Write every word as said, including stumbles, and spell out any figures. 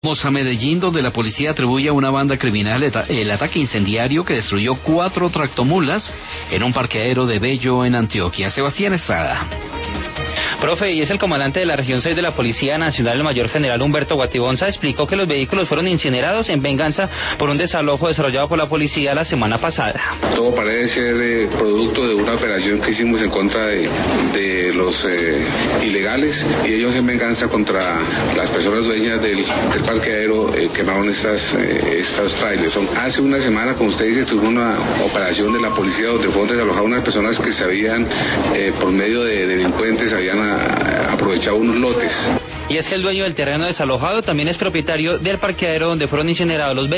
Vamos a Medellín, donde la policía atribuye a una banda criminal el ataque incendiario que destruyó cuatro tractomulas en un parqueadero de Bello, en Antioquia. Sebastián Estrada. Profe, y es el comandante de la región seis de la Policía Nacional, el mayor general Humberto Guatibonza, explicó que los vehículos fueron incinerados en venganza por un desalojo desarrollado por la policía la semana pasada. Todo parece ser eh, producto de una operación que hicimos en contra de, de los eh, ilegales, y ellos en venganza contra las personas dueñas del, del parqueadero eh, quemaron estas, eh, estos trailers. Hace una semana, como usted dice, tuvo una operación de la policía donde fueron desalojadas unas personas que se habían, eh, por medio de delincuentes, habían aprovechado unos lotes. Y es que el dueño del terreno desalojado también es propietario del parqueadero donde fueron incinerados los vehículos.